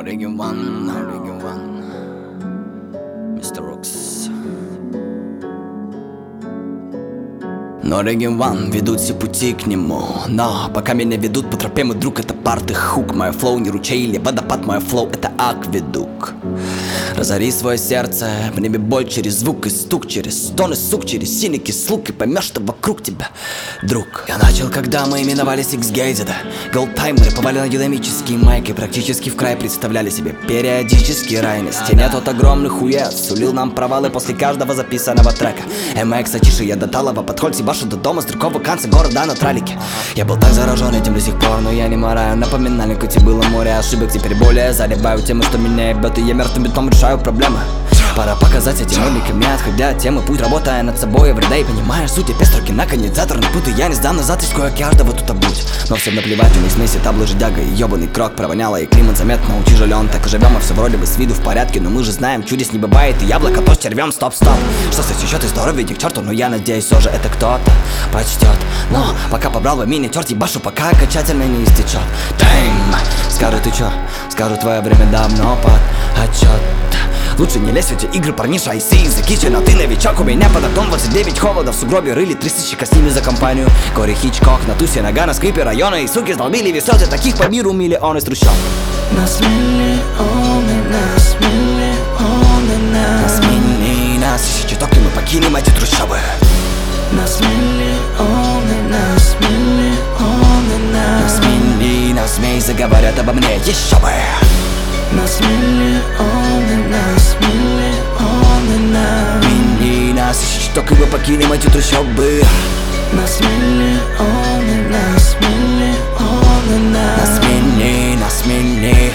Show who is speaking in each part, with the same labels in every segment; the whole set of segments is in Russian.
Speaker 1: Region One, Mr. Rocks. Но Region One ведут все пути к нему. Но пока меня ведут по тропе, мой друг, это парт и хук. Мое флоу не ручей или водопад, мое флоу это акведук. Разори свое сердце, в небе боль через звук и стук, через стон и сук, через синий кислук, и поймешь, что вокруг тебя друг. Я начал, когда мы именовались X-Gated. Голдтаймеры повали на динамические майки, практически в край представляли себе периодический рай. На стене тот огромный хуец сулил нам провалы после каждого записанного трека. MX, тише я до Талова, подхольцы башу до дома, с другого конца города на тралике. Я был так заражен этим до сих пор, но я не мораю. Напоминали, хоть и было море ошибок, теперь более заливаю темы, что меня ебет, и я мертвым бетоном решаю проблемы. Пора показать этим умникам, отходя от темы, путь, работая над собой everyday. И понимаешь суть, и пестроки на конец-заторный путь. И я не сдам назад, рискуя каждого тут обуть. Но всем наплевать, у них смеси таблы, жидяга и ебаный крок. Провоняло и климат заметно утяжелен. Так и живем, и все вроде бы с виду в порядке. Но мы же знаем, чудес не бывает, и яблоко то стервем. Стоп, стоп, что сосечет и здорово, иди к черту. Но я надеюсь, все же это кто-то почтет. Но пока побрал бы мини-терт, ебашу, пока окончательно не истечет. Тайм, скажу, ты чё? Скажу, твое время давно под отчет. Лучше не лезь в эти игры, парниша, айси из-за кичена. Ты новичок, у меня под окном 29 холода. В сугробе рыли 3000 костюми за компанию. Кори Хичкок на тусе, нога на скрипе района. И суки сдолбили веселые, таких по миру миллионы из трущоб.
Speaker 2: Нас миллионы, нас миллионы,
Speaker 1: Нас миллионы, нас ищи чуток, и мы покинем эти трущобы.
Speaker 2: Нас миллионы, нас миллионы,
Speaker 1: Нас миллионы, нас смей, заговорят обо мне еще бы.
Speaker 2: Нас миллионы, нас миллионы,
Speaker 1: Миллионы, нас ищи чуток, и мы покинем эти трущобы.
Speaker 2: Нас миллионы, нас миллионы,
Speaker 1: Нас миллионы, нас миллионы.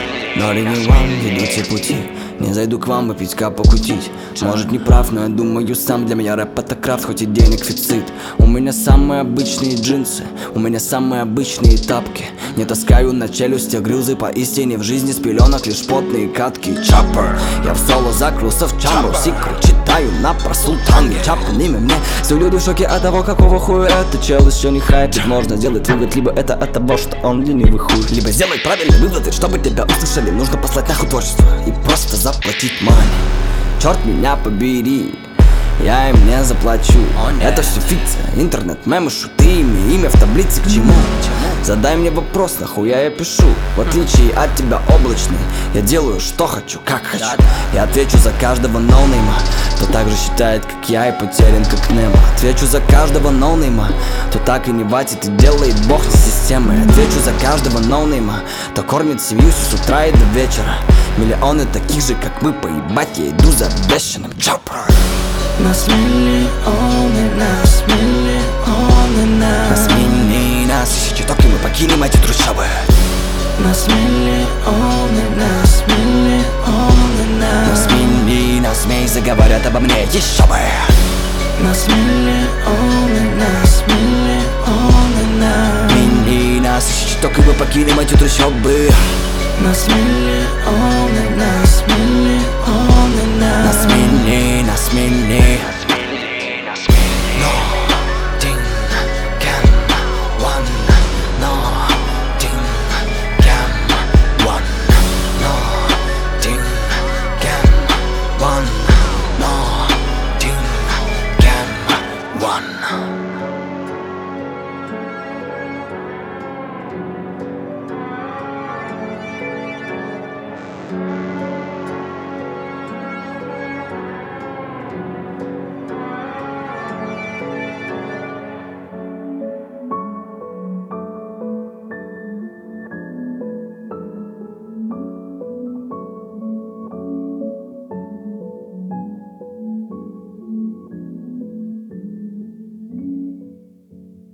Speaker 1: Но Region One ведут все пути. Не зайду к вам выпить, покутить. Может, не прав, но я думаю сам. Для меня рэп это крафт, хоть и денег дефицит. У меня самые обычные джинсы, у меня самые обычные тапки. Не таскаю на челюстях грилзы, поистине в жизни с пеленок лишь потные катки. Чаппер, я в соло закрылся в чамбу. Сикру читаю на про султанге. Чаппер имя мне, все люди в шоке от того, какого хуя это чел еще не хайпит. Можно сделать вывод, либо это от того, что он ленивый хуй, либо сделать правильный вывод, и чтобы тебя услышали, нужно послать нахуй творчество и просто заплатить money. Черт меня побери, я им не заплачу. Это все фикция, интернет, мемы, шуты, имя в таблице к чему? Задай мне вопрос, нахуя я пишу. В отличие от тебя облачный, я делаю что хочу, как хочу. Я отвечу за каждого ноунейма, кто так же считает, как я, и потерян, как Немо. Отвечу за каждого ноунейма, кто так и не ватит и делает бог с системой. Отвечу за каждого ноунейма, кто кормит семью с утра и до вечера. Миллионы таких же, как мы, поебать, я иду за обещанным чоппер.
Speaker 2: Нас миллионы, нас миллионы,
Speaker 1: Нас миллионы, нас ищи чуток, и мы покинем эти трущобы.
Speaker 2: Нас миллионы, нас миллионы,
Speaker 1: Нас миллионы, нас смей, заговорят обо мне еще бы.
Speaker 2: Нас миллионы, нас миллионы,
Speaker 1: Миллионы, нас ищи чуток, и мы покинем эти трущобы.
Speaker 2: Нас миллионы, нас миллионы,
Speaker 1: Нас миллионы, нас миллионы. One.